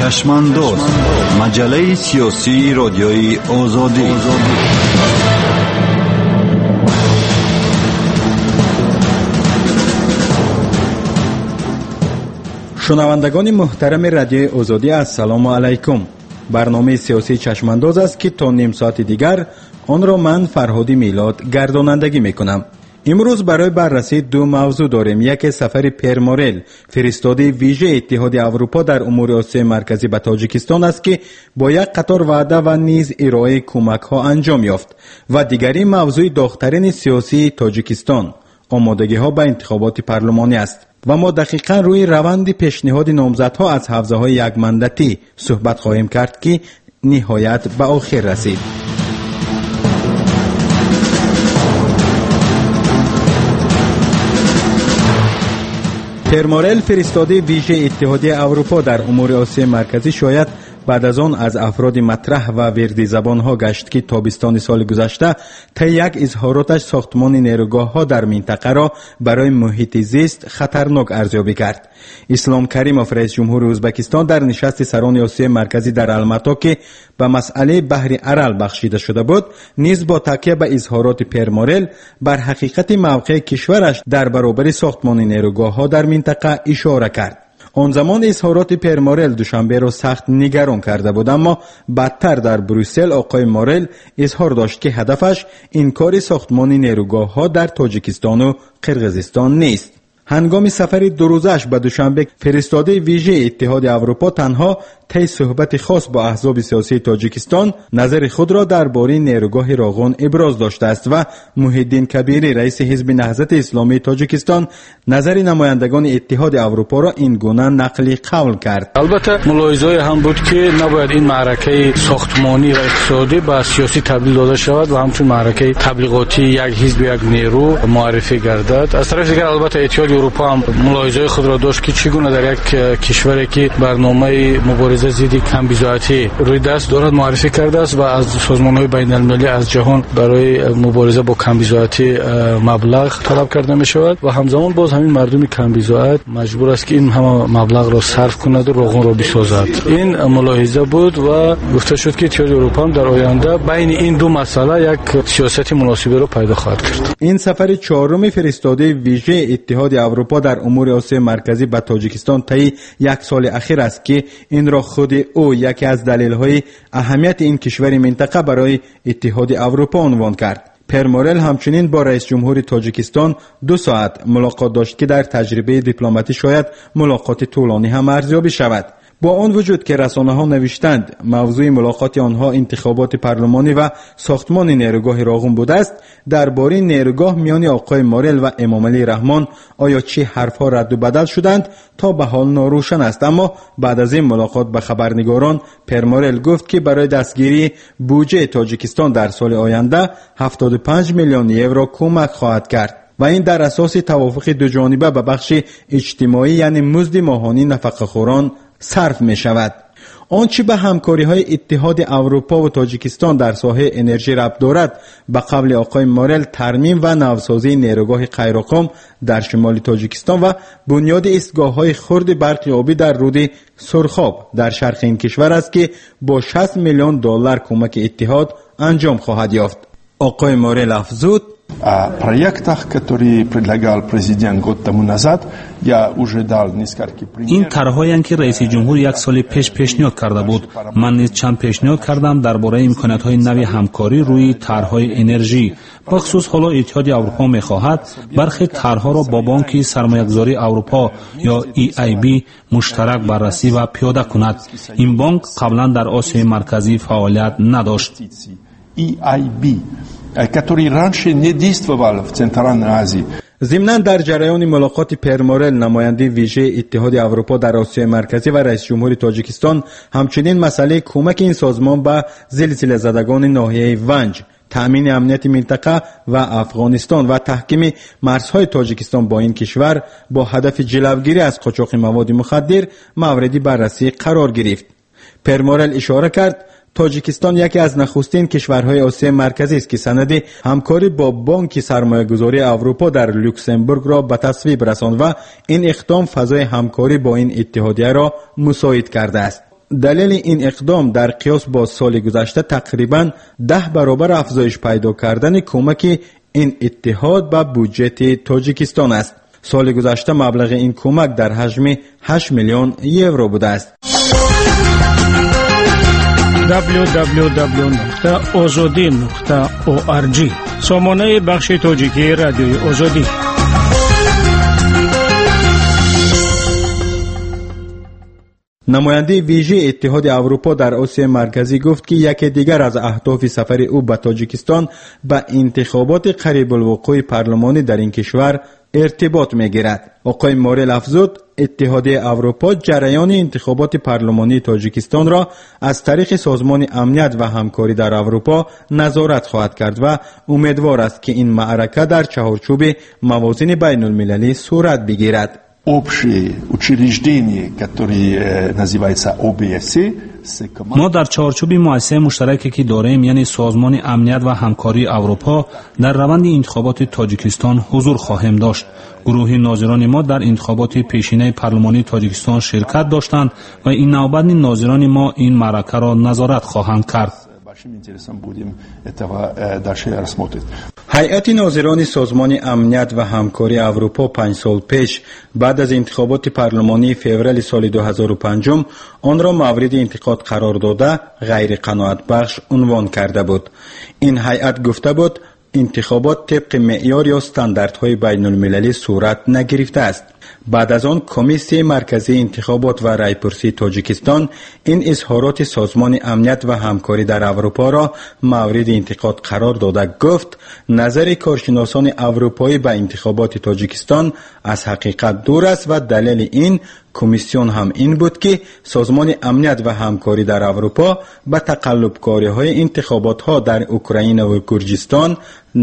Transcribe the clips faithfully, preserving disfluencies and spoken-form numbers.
چشمانداز، مجله سیاسی رادیوی آزادی. شنوندگان محترم رادیوی آزادی، السلام علیکم. برنامه سیاسی چشمانداز است که تا نیم ساعت دیگر آن را من فرهادی میلاد گردانندگی میکنم. امروز برای بررسی دو موضوع داریم. یک سفر پر مورل، فرستاده ویژه اتحاد اروپا در امور آسیای مرکزی به تاجیکستان است که با یک قطار وعده و نیز ارائه کمک ها انجام یافت، و دیگری موضوع داغ‌ترین سیاسی تاجیکستان، آمادگی ها به انتخابات پارلمانی است. و ما دقیقاً روی روند پیشنهاد نامزدها از حوزه های یک مندتی صحبت خواهیم کرد که نهایت به آخر رسید. پر مورل، فرستاده ویژه اتحاد اروپا در امور آسیای مرکزی، شاید بعد از آن از افراد مطرح و وردی زبان ها گشت که تابستان سال گذشته طی یک اظهاراتش ساختمان نیروگاه ها در منطقه را برای محیط زیست خطرناک ارزیابی کرد. اسلام کریموف، رئیس جمهور ازبکستان، در نشست سران آسیای مرکزی در الماتا که به مسئله بحر ارل بخشیده شده بود، نیز با تکیه به اظهارات پر مورل بر حقیقت موقع کشورش در برابر ساختمان نیروگاه ها در منطقه اشاره کرد. آن زمان اظهارات پر مورل دوشنبه را سخت نگران کرده بود، اما بدتر در بروسل آقای مورل اظهار داشت که هدفش انکار ساختمان نیروگاه ها در تاجیکستان و قرقیزستان نیست. هنگام سفر دو روزش به دوشنبه، فرستاده ویژه اتحاد اروپا تنها طی صحبت خاص با احزاب سیاسی تاجیکستان نظر خود را درباره نیروگاه راغون ابراز داشته است و محیدین کبیری، رئیس حزب نهضت اسلامی تاجیکستان، نظر نمایندگان اتحاد اروپا را این گونه نقل قول کرد. البته ملاحظه هم بود که نباید این معرکه ساختمانی و اقتصادی به سیاسی تبدیل داده شود و همچون معرکه تبلیغاتی یک حزب یک نیرو معرفی گردد. از طرف دیگر البته اتحاد اروپا هم ملاحظه خود را داشت که چگونه در یک کشوری که برنامه مبارزه ضد کمبیزاتی روی دست دارد معرفی کرده است و از سازمان‌های بین‌المللی از جهان برای مبارزه با کمبیزاتی مبلغ طلب کرده می شود و همزمان باز همین مردم کمبیزات مجبور است که این همه مبلغ را صرف کند و راغون را بسازد. این ملاحظه بود و گفته شد که اتحاد اروپا هم در آینده بین این دو مسئله یک سیاست مناسبی را پیدا خواهد کرد. این سفر چهارم فرستاده ویژه اتحاد اروپا در امور آسیای مرکزی به تاجیکستان طی یک سال اخیر است که این را خود او یکی از دلایل اهمیت این کشور منطقه برای اتحاد اروپا عنوان کرد. پر مورل همچنین با رئیس جمهور تاجیکستان دو ساعت ملاقات داشت که در تجربه دیپلماتی شاید ملاقات طولانی هم ارزیابی شود. با آن وجود که رسانه‌ها نوشتند موضوع ملاقات آنها انتخابات پارلمانی و ساختمان نیروگاه راغون بوده است، درباره نیروگاه میان آقای مورل و امامعلی رحمان آیا چه حرفها رد و بدل شدند تا به حال ناروشن است. اما بعد از این ملاقات به خبرنگاران پر مورل گفت که برای دستگیری بودجه تاجیکستان در سال آینده هفتاد و پنج میلیون یورو کمک خواهد کرد و این در اساس توافق دو جانبه به بخش اجتماعی، یعنی مزد ماهانه نفقه‌خوران صرف می شود. آنچه به همکاری های اتحاد اروپا و تاجیکستان در ساحه انرژی ربط دارد، به قول آقای مورل ترمیم و نوسازی نیروگاه قیراقم در شمال تاجیکستان و بنیاد ایستگاه های خرد برق آبی در رود سرخاب در شرق این کشور است که با شصت میلیون دلار کمک اتحاد انجام خواهد یافت. آقای مورل افزود: О проектах, которые предлагал президент год тому назад, я уже дал несколько примеров. این طرح‌هایی که رئیس جمهور یک سال پیش پیشنهاد کرده بود. من نیز چند پیشنهاد کردم درباره امکانات‌های نوی همکاری روی طرح‌های انرژی. بخصوص حالا اتحاد اروپا می‌خواهد برخی طرح‌ها را با بانک سرمایه‌گذاری اروپا یا ای ای بی مشترک بررسی و پیاده کند. این بانک قبلا در آسیای مرکزی فعالیت نداشت. ای ای بی который раньше не действовал в Центральной Азии. ضمناً در جریان ملاقات پر مورل، نماینده ویژه اتحاد اروپا در آسیای مرکزی و رئیس جمهور تاجیکستان همچنین مسئله کمک این سازمان به زلزله زدگان ناحیه ونج، تأمین امنیت منطقه و افغانستان و تحکیم مرزهای تاجیکستان با این کشور با هدف جلوگیری از قاچاق مواد مخدر موردی بررسی قرار گرفت. پر مورل اشاره کرد تاجیکستان یکی از نخستین کشورهای آسیای مرکزی است که سند همکاری با بانک سرمایه‌گذاری اروپا در لوکزامبورگ را به تصویب رساند و این اقدام فضای همکاری با این اتحادیه را مساعد کرده است. دلیل این اقدام در قیاس با سال گذشته تقریباً ده برابر افزایش پیدا کردن کمک این اتحاد به بودجه تاجیکستان است. سال گذشته مبلغ این کمک در حجم هشت میلیون یورو بوده است. دبلیو دبلیو دبلیو نقطه آزادی نقطه او آر جی سامانه بخش تاجیکی رادیوی آزادی. نماینده ویژه اتحاد اروپا در آسیا مرکزی گفت که یکی دیگر از اهداف سفر او به تاجیکستان به انتخابات قریب الوقوع پارلمانی در این کشور ارتباط می‌گیرد. آقای مورل افزود اتحاد اروپا جریان انتخابات پارلمانی تاجیکستان را از طریق سازمان امنیت و همکاری در اروپا نظارت خواهد کرد و امیدوار است که این معرکه در چهارچوب موازین بین المللی صورت بگیرد. Общее учреждение, которое называется о бэ эс е, ما در چارچوب مؤسسه مشترکی که داریم یعنی سازمان امنیت و همکاری اروپا در روند انتخابات تاجیکستان حضور خواهیم داشت. گروه ناظران ما در انتخابات پیشینه پارلمانی تاجیکستان شرکت داشتند و این نوبت ناظران ما این معرکه را نظارت خواهند کرد. هیئت ناظران سازمان امنیت و همکاری اروپا پنج سال پیش بعد از انتخابات پارلمانی فوریه سال دو هزار و پنج آن را مورد انتقاد قرار داده غیر قناعت بخش عنوان کرده بود. این هیئت گفته بود انتخابات طبق معیار یا استانداردهای بین المللی صورت نگرفته است. بعد از آن کمیسیون مرکزی انتخابات و رایپرسی تاجیکستان این اظهارات سازمان امنیت و همکاری در اروپا را مورد انتقاد قرار داده گفت نظر کارشناسان اروپایی به انتخابات تاجیکستان از حقیقت دور است و دلیل این کمیسیون هم این بود که سازمان امنیت و همکاری در اروپا به تقلب‌کاری‌های انتخابات ها در اوکراین و گرجستان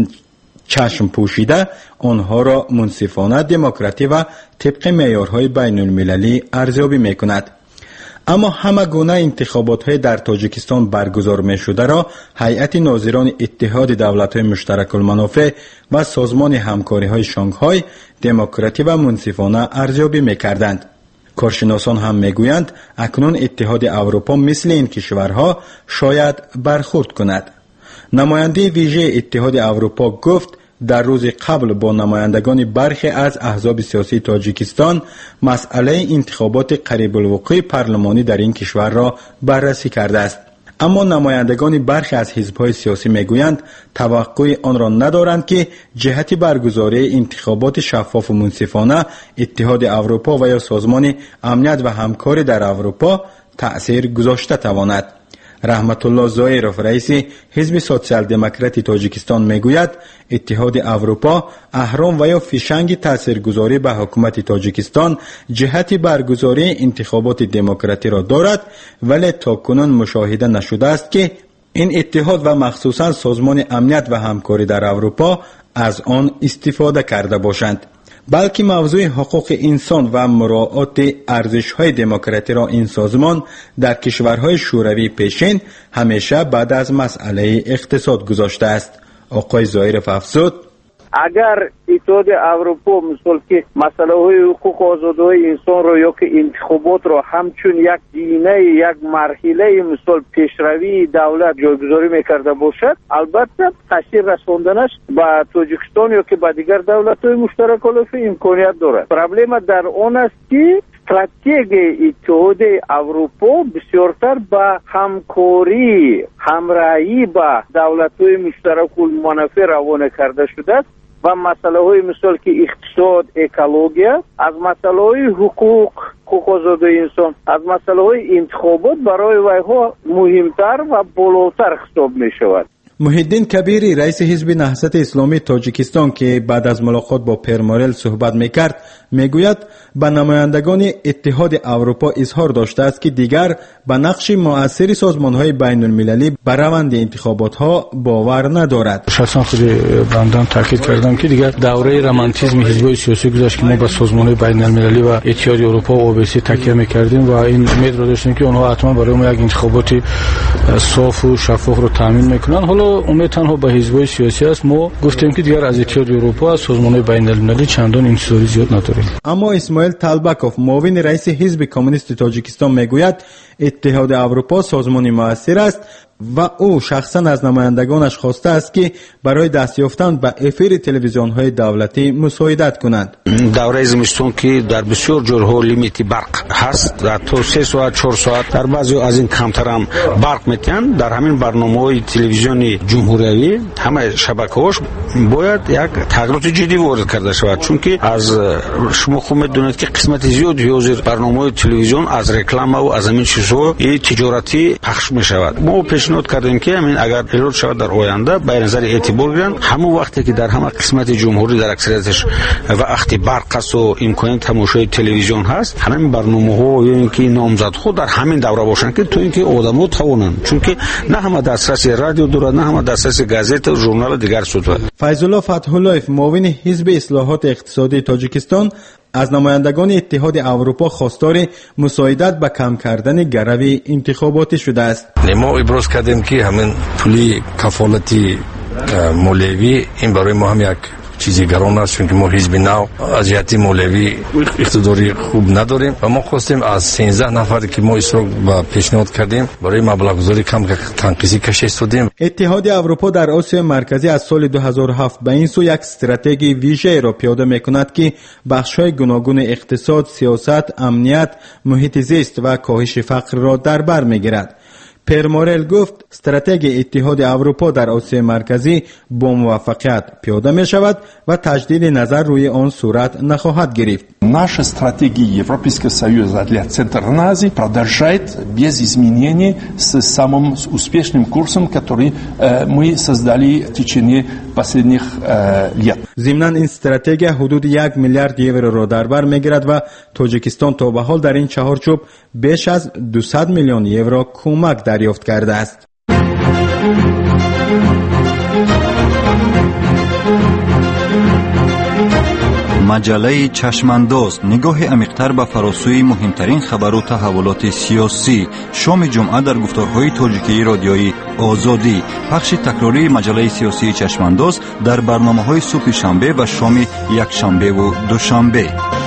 چشم پوشیده آنها را منصفانه، دموکراتی و طبق معیارهای بین المللی ارزیابی میکند. اما همه گونه انتخابات های در تاجیکستان برگزار می شده را هیئت ناظران اتحاد دولت‌های مشترک المنافع و سازمان همکاری های شانگهای دموکراتی و منصفانه ارزیابی میکردند. کارشناسان هم میگویند اکنون اتحاد اروپا مثل این کشورها شاید برخورد کند. نماینده ویژه اتحاد اروپا گفت در روز قبل با نمایندگان برخی از احزاب سیاسی تاجیکستان مسئله انتخابات قریب الوقوع پارلمانی در این کشور را بررسی کرده است. اما نمایندگان برخی از حزب‌های سیاسی میگویند توقع آن را ندارند که جهت برگزاری انتخابات شفاف و منصفانه اتحاد اروپا و یا سازمان امنیت و همکاری در اروپا تأثیر گذاشته تواند. رحمت الله زایرف رئیس حزب سوسیال دموکراتی تاجیکستان میگوید اتحاد اروپا اهرام و یا فیشنگ تاثیرگذاری به حکومت تاجیکستان جهت برگزاری انتخابات دموکراتی را دارد ولی تاکنون مشاهده نشده است که این اتحاد و مخصوصا سازمان امنیت و همکاری در اروپا از آن استفاده کرده باشند. بلکه موضوع حقوق انسان و مراعات ارزش‌های دموکراتی را این سازمان در کشورهای شوروی پیشین همیشه بعد از مسئله اقتصاد گذاشته است. آقای زایرف افزود اگر اتحاد اروپا مثل که مسئله های حقوق آزادی های انسان رو یا که انتخابات رو همچون یک دینه یک مرحله مثل پیشروی دولت جایگذاری میکرده باشد البته تاثیر رساندنش به تاجیکستان یا که به دیگر دولت های مشترک الوفه امکانیت دارد. پرابلم در آن است که استراتژی اتحاد اروپا بسیارتر به همکاری همراهی با دولت‌های مشترک المنافع روانه کرده شده است و مسئله های مثل که اقتصاد، اکولوژیا، از مسئله های حقوق حقوق آزادی انسان، از مسئله های انتخابات برای ویها مهمتر و بالاتر حساب می شود. محیدین کبیری رئیس حزب نهضت اسلامی تاجیکستان که بعد از ملاقات با پرمورل صحبت میکرد میگوید به نمایندگان اتحاد اروپا اظهار داشته است که دیگر به نقش مؤثر سازمان‌های بین المللی بر روند انتخابات ها باور ندارد. شخصا خود بندم تاکید کردم که دیگر دوره رمانتیسم حزب‌های سیاسی گذشت که ما به سازمان‌های بین المللی و اتحاد اروپا و او بی سی تکیه میکردیم و این امید را داشتیم که آنها حتما برای ما یک انتخابات صاف و شفاف رو تامین میکنند. حالا حالا امید تنها به حزب‌های سیاسی است. ما گفتیم که دیگر از اتحاد اروپا، از سازمان‌های بین‌المللی چندان انتظاری زیاد نداریم. اما اسماعیل طالبکوف، معاون رئیس حزب کمونیست تاجیکستان میگوید اتحاد اروپا سازمانی موثر است و او شخصا از نمایندگانش خواسته است که برای دست یافتن به افیر تلویزیون‌های دولتی مساعدت کنند. دوره زمستون که در بسیار جاها لیمیت برق هست، در تو سه ساعت چهار ساعت، در بعضی از این کمتر هم برق میتن. در همین برنامه‌های تلویزیونی جمهوری همه شبکه‌هاش باید یک تغییرات جدی وارد کرده شود، چون که از شما خود میدونید که قسمت زیادی از برنامه‌های تلویزیون از رکلام و از همین چیزها تجارتی پخش میشود. ما پیشنهاد کردیم که همین اگر اعلام شود در آینده به نظر اعتبار گیرند، همون وقتی که در همه قسمت جمهوری در اکثریتش وقتی برق است و امکان تماشای تلویزیون هست، همین برنامه‌ها یا اینکه نامزدها در همین دوره باشند که تو اینکه آدم‌ها توانند، چون که نه همه دسترسی رادیو دارند، نه همه دسترسی گازت و ژورنال دیگر سوت. فیض الله فتح الله، معاون حزب اصلاحات اقتصادی تاجیکستان، از نمایندگان اتحاد اروپا خواستار مساعدت به کم کردن گرو انتخاباتی شده است. ما ابراز کردیم که همین پولی کفالتی مالیوی این برای ما هم یک چیزی گران است، چون که ما حزب نو از جهت مالیوی اقتداری خوب نداریم و ما خواستیم از سیزده نفر که ما اسراق با پیشنهاد کردیم برای مبلغ گذاری کم تنقیصی کش استادیم. اتحاد اروپا در آسیا مرکزی از سال دو هزار و هفت به این سو یک استراتژی ویژه را پیاده می‌کند که بخش‌های گوناگون اقتصاد، سیاست، امنیت، محیط زیست و کاهش فقر را در بر می‌گیرد. پر مورل گفت استراتژی اتحاد اروپا در آسیا مرکزی با موفقیت پیاده می شود و تجدید نظر روی آن صورت نخواهد گرفت. Наша стратегия Европейского Союза для Центральной Азии продолжает без изменений с самым успешным курсом, который мы создали в течение последних лет. ضمناً این استراتژی حدود یک میلیارد یورو را در بر میگیرد و تاجیکستان تا به حال در این چهارچوب بیش از دویست میلیون یورو کمک دریافت کرده است. مجله چشمانداز، نگاه عمیق‌تر به فراسوی مهمترین خبر و تحولات سیاسی. شام جمعه در گفتارهای تاجیکی رادیویی آزادی. پخش تکراری مجله سیاسی چشمانداز در برنامه‌های صبح شنبه و شام یک شنبه و دوشنبه.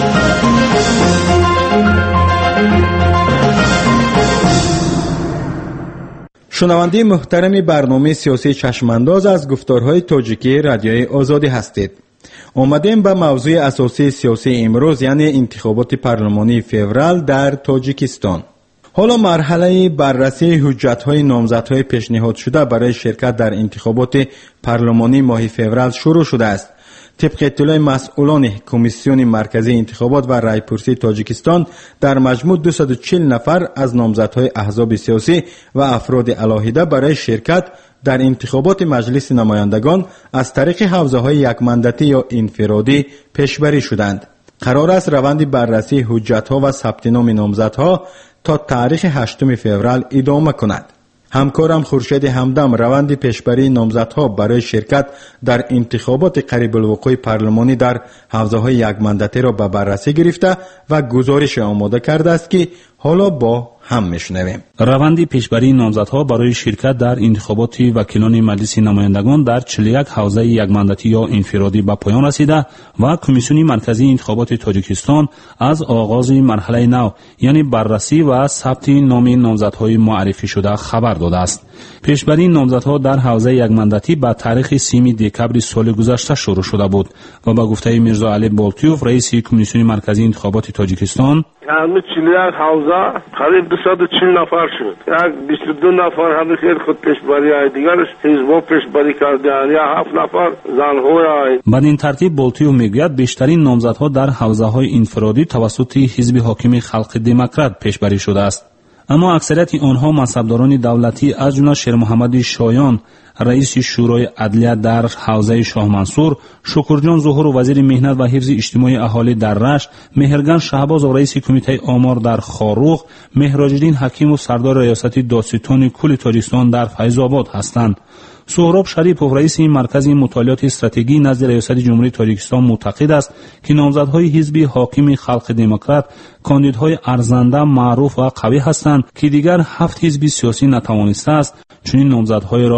شنونده محترم برنامه سیاسی چشمانداز از گفتارهای تاجیکی رادیویی آزادی هستید. آمدیم به موضوع اساسی سیاسی امروز، یعنی انتخابات پارلمانی فوریه در تاجیکستان. حالا مرحله بررسی حجت‌های نامزدهای پیشنهاد شده برای شرکت در انتخابات پارلمانی ماه فوریه شروع شده است. طبق اطلاع مسئولان کمیسیون مرکزی انتخابات و رایپرسی تاجیکستان، در مجموع دویست و چهل نفر از نامزدهای احزاب سیاسی و افراد علاهیده برای شرکت در انتخابات مجلس نمایندگان از طریق حوزه‌های یک مندتی یا انفرادی پیشبری شدند. قرار است روند بررسی حجت‌ها و ثبت نام نامزدها تا تاریخ هشتم فوریه ادامه کند. همکارم خورشید همدم روند پیشبری نامزدها برای شرکت در انتخابات قریب الوقوع پارلمانی در حوزه‌های یک مندتی را به بررسی گرفته و گزارش آماده کرده است که حالا با هم میشنویم. روند پیشبری نامزدها برای شرکت در انتخابات وکیلان مجلس نمایندگان در چهل و یک حوزه یک مندتی یا انفرادی به پایان رسیده و کمیسیون مرکزی انتخابات تاجیکستان از آغاز مرحله نو، یعنی بررسی و ثبت نام نامزدهای معرفی شده خبر داده است. پیشبری نامزدها در حوزه یک مندتی به تاریخ سیم دکبر سال گذشته شروع شده بود و با گفته میرزا علی بالتیوف، رئیس کمیسیون مرکزی انتخابات تاجیکستان، همه چهل و یک حوزه قریب دویست و چهل نفر شد. یک بیست و دو نفر همه خیلی خود پیشبری های دیگرش حزبا پیشبری کردن، یا هفت نفر زنهای های. بدین ترتیب بالتیوف میگوید بیشترین نامزدها در حوزه های انفرادی توسط حزب حاکم خلق دموکرات پیشبری شده است. اما اکثریت آنها منصبداران دولتی از جمله شیر محمد شایان، رئیس شورای عدلیه در حوزه شاه منصور، شکرجان ظهور وزیر مهنت و حفظ اجتماعی اهالی در رشت، مهرگان شهباز و رئیس کمیته آمار در خاروخ، مهراج‌الدین حکیم و سردار ریاستی دادستان کل تاجیکستان در فیض آباد هستند. سهراب شریپوف، رئیس مرکز مطالعات استراتژی نزد ریاست جمهوری تاجیکستان، معتقد است که نامزدهای حزب حاکم خلق دموکرات کاندیدهای ارزنده، معروف و قوی هستند که دیگر هفت حزب سیاسی نتوانسته است چنین نامزدهای را معرفی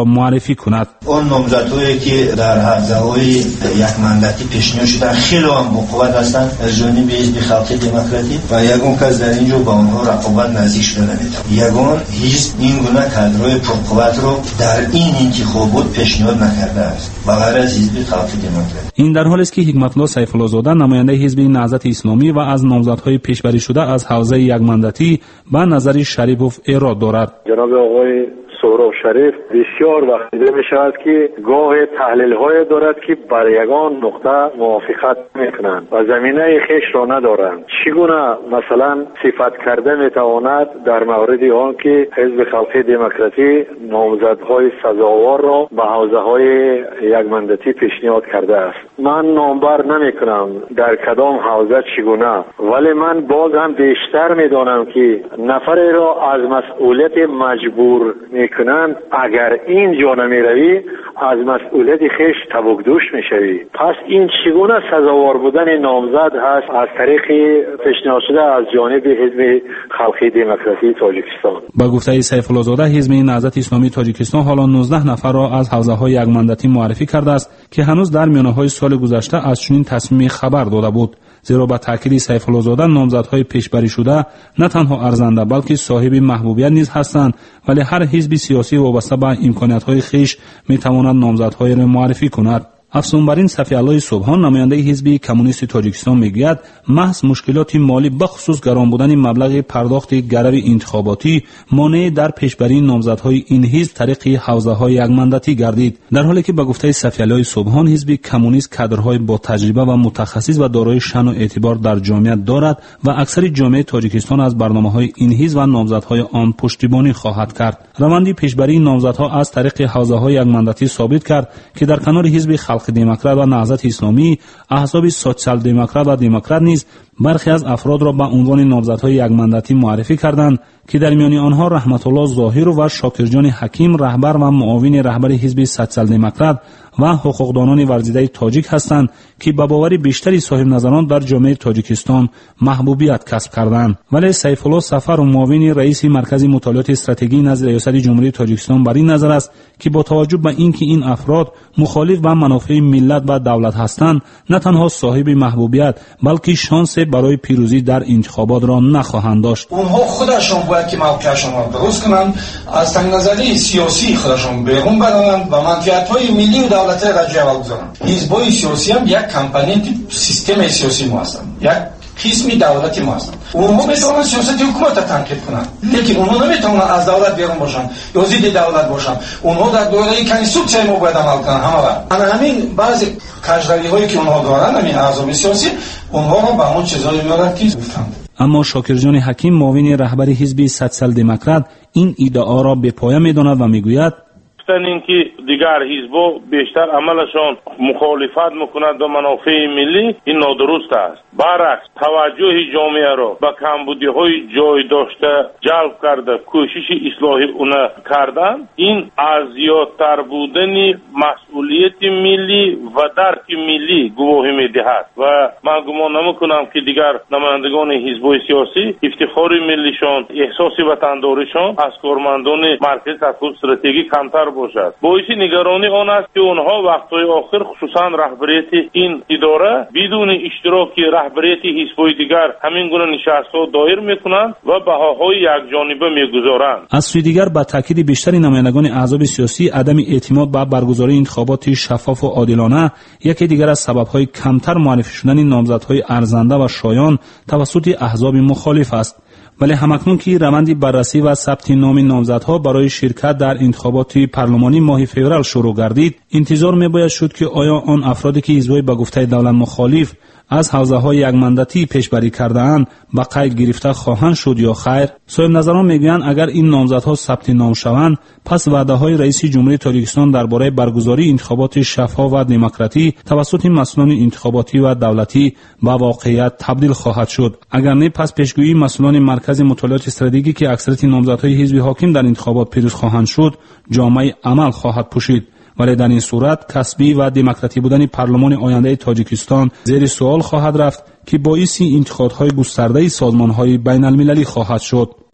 معرفی کند. اون نامزدهایی که در حوزه‌های یک مندتی پیشنهاد شدن خیلی هم با قوت هستند از جانب حزب خلق دموکراتیک و یگان کس در اینجا با آنها رقابت نزدیک شده نمی‌تواند. یگان حزب این گونه کادرهای پرقوت رو در این انتخابات پیشنهاد نکرده است بغیر از حزب خلق دموکراتیک. این در حالی است که حکمت الله سیف الله زاده نماینده حزب نهضت اسلامی و از نامزدهای پیشبری شده از حوزه یک مندتی به نظر شریفوف ایراد دارد. جناب آقای سهراب شریف بسیار وقت دیده می شود که گاه تحلیل های دارد که بر یگان نقطه موافقت می کنند و زمینه خیش را ندارند. چگونه مثلا صفت کرده می تواند در مورد آن که حزب خلق دموکراتیک نامزدهای سزاوار را به حوزه های یک مندتی پیشنهاد کرده است. من نامبر نمی کنم در کدام حوزه چگونه، ولی من باز هم بیشتر می دانم که نفر را از مسئولیت مجبور می کنند. اگر این جا نمی روی از مسئولیت خیش تبکدوش می شوی. پس این چگونه سزاوار بودن نامزد هست از طریق پیشنهاد شده از جانب حزب خلق دموکراتیک تاجیکستان. با گفته سیف الله زاده حزب نهضت اسلامی تاجیکستان حالا نوزده نفر را از حوزه های یک مندتی معرفی کرده است که هنوز در میانه های سال گذشته از چنین تصمیمی خبر داده بود. زیرا با تاکید سیف الله زاده نامزدهای پیشبری شده نه تنها ارزنده بلکه صاحب محبوبیت نیز هستند، ولی هر حزب سیاسی وابسته به امکانات‌های خویش می‌تواند نامزدهای را معرفی کند. افزون بر این صفی الله سبحان نماینده حزب کمونیست تاجیکستان میگوید محض مشکلات مالی بخصوص گران بودن مبلغ پرداخت گرو انتخاباتی مانع در پیشبری نامزدهای این حزب طریق حوزه‌های یک مندتی گردید، در حالی که به گفته صفی الله سبحان حزب کمونیست کادرهای با تجربه و متخصص و دارای شأن و اعتبار در جامعه دارد و اکثر جامعه تاجیکستان از برنامه‌های این حزب و نامزدهای آن پشتیبانی خواهد کرد. روند پیشبری نامزدها از طریق حوزه‌های یک مندتی ثابت کرد که در کنار حزب خلق دموکرات و نهضت اسلامی احزاب سوسیال دموکرات و دموکرات نیز برخی از افراد را به عنوان نامزدهای یک مندتی معرفی کردند که در میان آنها رحمت الله ظاهر و شاکرجان حکیم رهبر و معاون رهبر حزب سوسیال دموکرات و حقوقدانان ورزیده تاجیک هستند که به باور بیشتری صاحب نظران در جامعه تاجیکستان محبوبیت کسب کردند. ولی سیف الله سفر و معاون رئیس مرکز مطالعات استراتژی نزد ریاست جمهوری تاجیکستان بر این نظر است که با توجه به اینکه این افراد مخالف با منافع ملت و دولت هستند نه تنها صاحب محبوبیت بلکه شانس برای پیروزی در انتخابات را نخواهند داشت. اونها خودشون باید که موقعشون را درست کنند، از تنگ نظری سیاسی خودشون بیرون برآیند و منفعت‌های ملی و دولتی را جلو بگذارند. حزب‌های سیاسی هم یک کمپوننت سیستم سیاسی ما هستند، یک قسمی دولتی ما هستند. اونها میتونن سیاست حکومت را تنقید کنند، لیکن اونها نمیتونن از دولت بیرون باشن یا ضد دولت باشن. اونها در دوره کنستیتوسیون ما باید عمل کنن. همه همین بعضی کجروی‌هایی که اونها دارن، همین اعضای سیاسی، اونها را به همون چیزایی میارن که گفتند. اما شاکرجان حکیم معاون رهبر حزب سوسیال دموکرات این ادعا را به پایه می‌داند و میگوید اینکه دیگر حزب‌ها بیشتر عملشان مخالفت میکند به منافع ملی، این نادرست است. برعکس توجه جامعه را به کمبودی‌های جای داشته جلب کرده کوشش اصلاح اون کردن، این از زیادتر بودن مسئولیت ملی و درک ملی گواهی می‌دهد و من گمان نمی‌کنم که دیگر نمایندگان حزب‌های سیاسی افتخار ملیشان، احساس وطنداریشان از کارمندان مرکز تحقیق استراتژی کمتر باشد. باعث نگرانی آن است که آنها وقتهای آخر خصوصا رهبریت این اداره بدون اشتراک رهبریت حزب‌های دیگر همین گونه نشست‌ها دایر می‌کنند و بهاهای یکجانبه می‌گذارند. از سوی دیگر با تاکید بیشتری نمایندگان احزاب سیاسی عدم اعتماد به برگزاری انتخابات شفاف و عادلانه یکی دیگر از سبب‌های کمتر معرفی شدن نامزدهای ارزنده و شایان توسط احزاب مخالف است. ولی همکنون که روند بررسی و ثبت نام نامزدها برای شرکت در انتخابات پارلمانی ماه فوریه شروع گردید، انتظار می‌باید شد که آیا آن افرادی که حزب‌های به گفته دولت مخالف از حوزه‌های یک مندتی پیشبری کرده‌اند به قید گرفته خواهند شد یا خیر؟ صاحب نظران میگویند اگر این نامزدها ثبت نام شوند پس وعده‌های رئیس جمهوری تاجیکستان درباره برگزاری انتخابات شفاف و دموکراتی توسط مسئولان انتخاباتی و دولتی به واقعیت تبدیل خواهد شد. اگر نه پس پیشگویی مسئولان مرکز مطالعات استراتژی که اکثریت نامزدهای حزب حاکم در انتخابات پیروز خواهند شد جامعه عمل خواهد پوشید. ولی در این صورت کسبی و دموکراتی بودن پارلمان آینده تاجیکستان زیر سوال خواهد رفت که باعث انتخابات گسترده سازمان های بین المللی خواهد شد.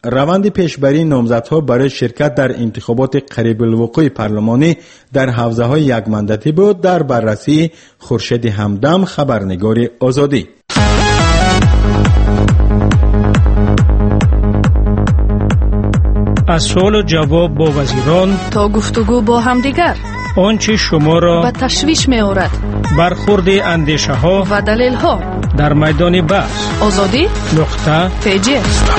روند پیشبری نامزدها برای شرکت در انتخابات قریب الوقوع پارلمانی در حوزه‌های یک ماندتی بود. در بررسی خورشید همدم، خبرنگار آزادی. از سوال و جواب با وزیران تا گفتگو با همدیگر، آنچه شما را به تشویش می آورد، برخورد اندیشه ها و دلیل ها در میدان بحث. آزادی نقطه پیجی.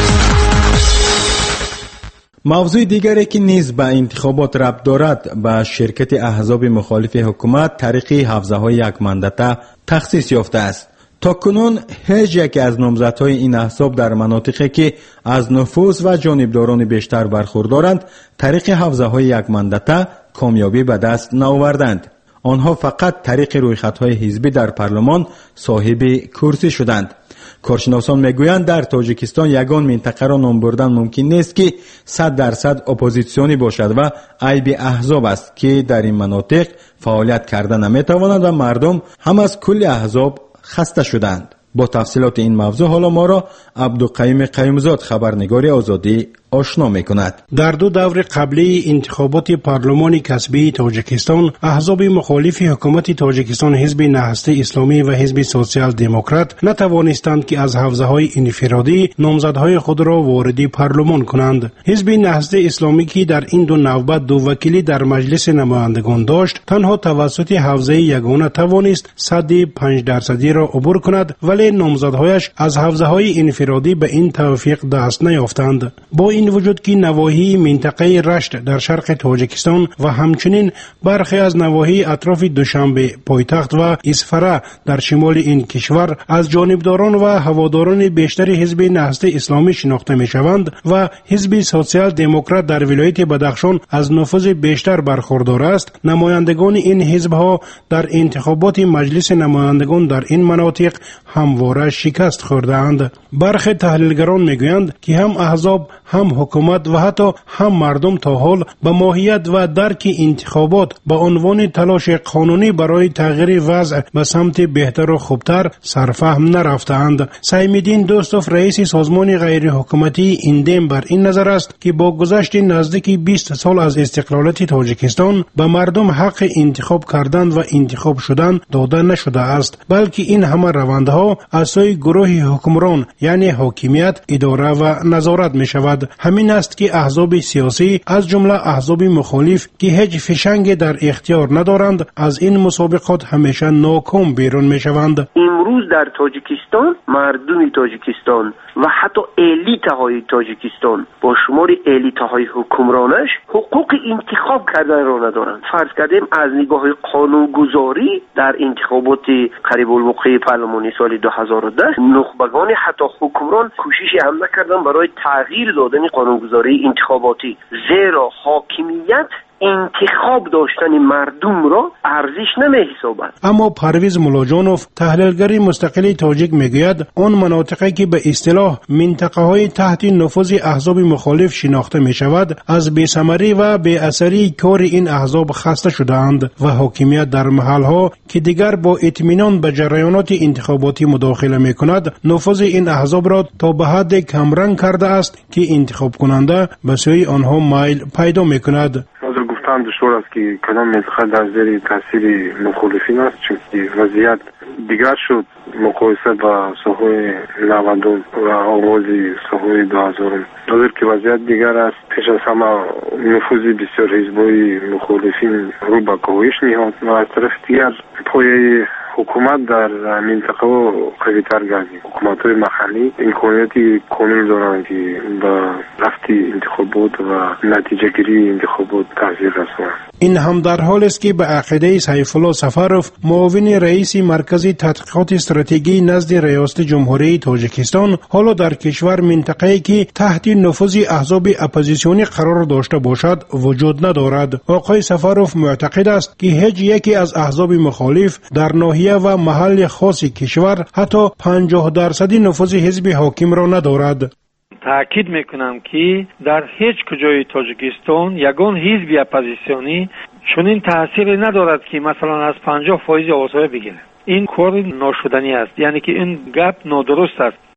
موضوع دیگری که نیز به انتخابات ربط دارد به شرکت احزاب مخالف حکومت طریق حوزه‌های یک ماندته تخصیص یافته است. تا کنون هیچ یک از نامزدهای این احزاب در مناطقی که از نفوذ و جانبداران بیشتر برخوردارند طریق حوزه‌های یک ماندته کامیابی به دست نآوردند. آنها فقط طریق رویخطهای حزبی در پارلمان صاحب کرسی شدند. کارشناسان میگویند در تاجیکستان یگان منطقه را نام بردن ممکن نیست که صد درصد اپوزیسیونی باشد و عیب احزاب است که در این مناطق فعالیت کرده نمیتوانند و مردم هم از کل احزاب خسته شدند. با تفصیلات این موضوع حالا ما را عبدالقیوم قیومزاد خبرنگار آزادی آشنا می‌کند. در دو دور قبلی انتخابات پارلمانی کسبی تاجیکستان، احزاب مخالف حکومت تاجیکستان، حزب نهضت اسلامی و حزب سوسیال دموکرات نتوانستند که از حوزه‌های انفرادی نامزدهای خود را وارد پارلمان کنند. حزب نهضت اسلامی که در این دو نوبت دو وکیلی در مجلس نمایندگان داشت، تنها توسط حوزه یگانه توانست صد و پنج درصدی را عبور کند، ولی نامزدهایش از حوزه‌های انفرادی به این توفیق دست نیافتند. با این وجود که نواحی منطقه رشت در شرق تاجیکستان و همچنین برخی از نواحی اطراف دوشنبه پایتخت و اسفره در شمال این کشور از جانبداران و هواداران بیشتر حزب نهضت اسلامی شناخته می شوند و حزب سوسیال دموکرات در ولایت بدخشان از نفوذ بیشتر برخوردار است، نمایندگان این حزب ها در انتخابات مجلس نمایندگان در این مناطق همواره شکست خورده‌اند. برخی تحلیلگران میگویند که هم احزاب، هم حکومت و حتی هم مردم تا حال به ماهیت و درک انتخابات با عنوان تلاش قانونی برای تغییر وضع به سمت بهتر و خوبتر سرفهم نرفتند. سیم‌الدین دوستوف رئیس سازمان غیر حکومتی ایندم بر این نظر است که با گذشت نزدیک بیست سال از استقلالیت تاجیکستان به مردم حق انتخاب کردن و انتخاب شدن داده نشده است، بلکه این همه روندها از سوی گروه حکمران یعنی حاکمیت اداره و نظارت می شود. همین است که احزاب سیاسی از جمله احزاب مخالف که هیچ فشنگ در اختیار ندارند از این مسابقات همیشه ناکام بیرون می شوند. امروز در تاجیکستان مردم تاجیکستان و حتی الیت های تاجیکستان با شمار الیت های حکمرانش حقوق انتخاب کردن را ندارند. فرض کردیم از نگاه قانونگذاری در انتخابات قریب الوقوع پارلمانی سال دو هزار و ده نخبگان حتی حکمران کوششی هم نکردن برای تغییر دادن قانونگذاری انتخاباتی، زیرا حاکمیت انتخاب داشتن مردم را ارزش نمی حسابد. اما پرویز ملاجانوف تحلیلگر مستقل تاجیک میگوید آن مناطقی که به اصطلاح منطقه های تحت نفوذ احزاب مخالف شناخته می شود از بی‌ثمری و بی اثری کار این احزاب خسته شده‌اند و حاکمیت در محلها که دیگر با اطمینان به جریانات انتخاباتی مداخله می کند نفوذ این احزاب را تا به حد کمرنگ کرده است که انتخاب کننده به سوی آنها میل پیدا می کند. گفتن دشوار است که کدام منطقه در زیر تاثیر مخالفین است، چون وضعیت دیگر شد مقایسه با سالهای نود و آغاز سالهای دو هزار. نظر که وضعیت دیگر است. پیش از همه نفوذ بسیار حزبای مخالفین رو به کاهش نهاد و از طرف دیگر پایه حکومت در منطقه و قوی‌تر گردید. حکومت‌های محلی امکاناتی کامل دارند که به رفت انتخابات و نتیجه گیری انتخابات تاثیر رسانند. این هم در حال است که به عقیده سیف الله سفروف معاون رئیس مرکز تحقیقات استراتژی نزد ریاست جمهوری تاجیکستان حالا در کشور منطقه‌ای که تحت نفوذ احزاب اپوزیسیونی قرار داشته باشد وجود ندارد. آقای سفروف معتقد است که هیچ یکی از احزاب مخالف در ناحیه و محل خاص کشور حتی پنجاه درصدی نفوذ حزب حاکم را ندارد. تأکید میکنم که در هیچ کجای تاجیکستان یگان حزب اپوزیسیونی چنین تأثیری ندارد که مثلا از پنجاه فیصد آثار بگیرد. این کار ناشدنی است، یعنی که این گپ نادرست است.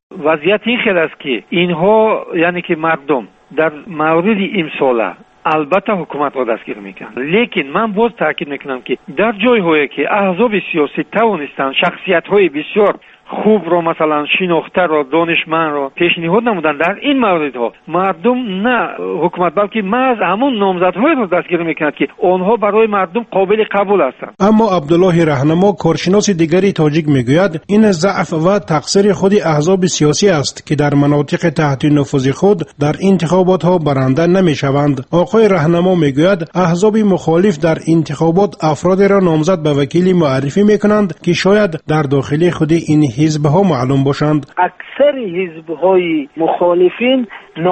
وضعیت این خیلی است که اینها یعنی که مردم در مورد امساله البته حکومت را دستگیر میکنن، لیکن من باز تاکید میکنم که در جایهایی که احزاب سیاسی توانستند شخصیت های بسیار خوب رو مثلا شناخته رو دانشمند رو پیشنهاد نمودن، در این موردها مردم نه حکومت بلکه محض همون نامزدهای رو دستگیر میکنند که آنها برای مردم قابل قبول هستند. اما عبدالله رهنما کارشناس دیگری تاجیک میگوید این ضعف و تقصیر خود احزاب سیاسی است که در مناطق تحت نفوذ خود در انتخابات ها برنده نمیشوند. آقای رهنما میگوید احزاب مخالف در انتخابات افراد را نامزد به وکیلی معرفی میکنند که شاید در داخل خود این حزب‌ها معلوم باشند. اکثر حزب‌های مخالفین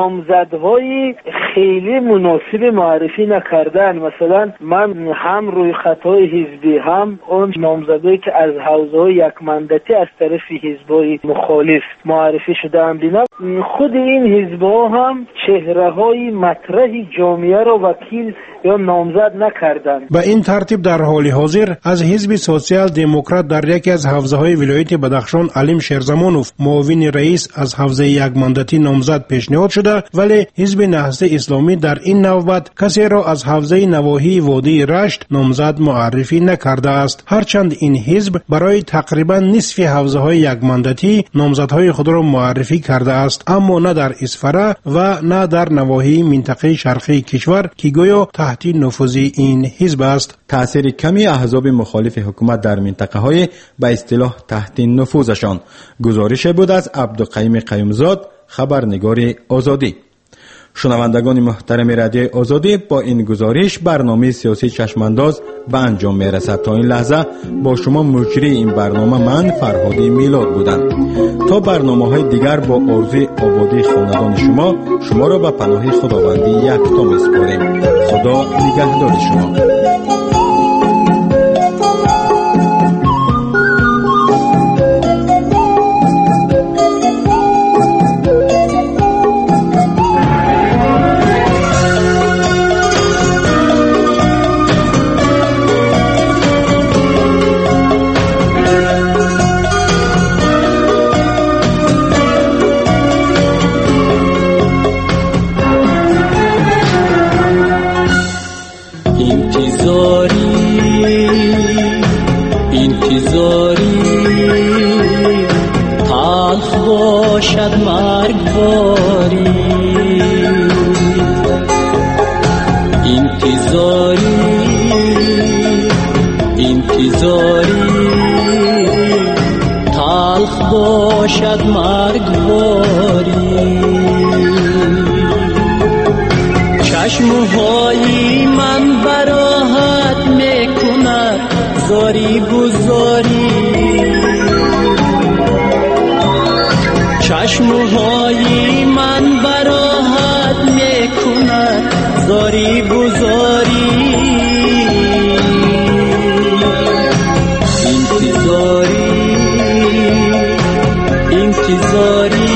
نامزدهای خیلی مناسب معرفی نکردن. مثلا من هم روی خطای حزبی هم اون نامزدهایی که از حوزه‌های یک مندتی از طرف حزب‌های مخالف معرفی شده‌اند بینم خود این حزب‌ها هم چهره‌های مطرح جامعه را وکیل یا نامزد نکردند. به این ترتیب در حال حاضر از حزب سوسیال دموکرات در یکی از حوزه‌های ولایت بدخشان علیم شیرزمانوف معاون رئیس از حوزه یک مندتی نامزد پیشنهاد شده، ولی حزب نهضت اسلامی در این نوبت کسی را از حوزه نواحی وادی رشت نامزد معرفی نکرده است، هرچند این حزب برای تقریبا نصف حوزه های یک مندتی نامزدهای خود را معرفی کرده است، اما نه در اسفره و نه در نواحی منطقه شرقی کشور که گویا تحت نفوذ این حزب است. تأثیر کمی احزاب مخالف حکومت در منطقه های به اصطلاح تحت نفوذشان. گزارش بود از عبدالقیم قیومزاد، خبرنگار آزادی. شنوندگان محترم رادیوی آزادی، با این گزارش برنامه سیاسی چشمانداز به انجام میرسد. تا این لحظه با شما مجری این برنامه من فرهادی میلاد بودم. تا برنامه های دیگر با آرزوی آبادی خاندان شما شما را به پناه خداوندی یکتا میسپاریم. خدا نگهدار شما. چشمهای من براحت میکند زاری گذاری، چشمهای من براحت میکند زاری گذاری، انتظاری انتظاری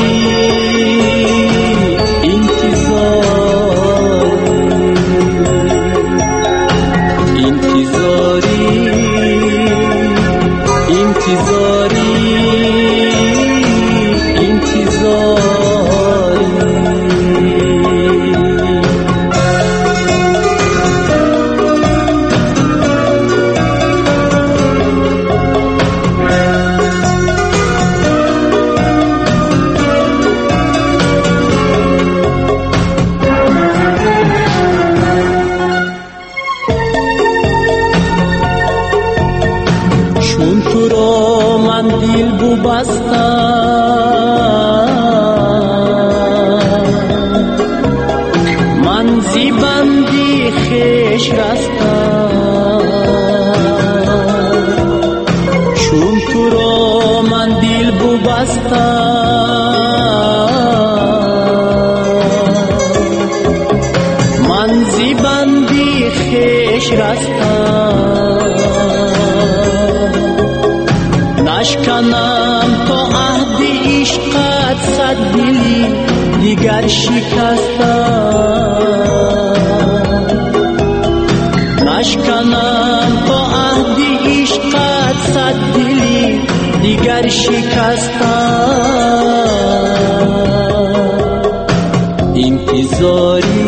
من زیبندی خیش رستم، چون تو را من دل ببستم، من زیبندی خیش رستم، نشکنم تا عهد عشقت صد دلی دیگر شکستم، نشکنم تا عهد عشقت صد دلی دیگر شکستم. بیزاری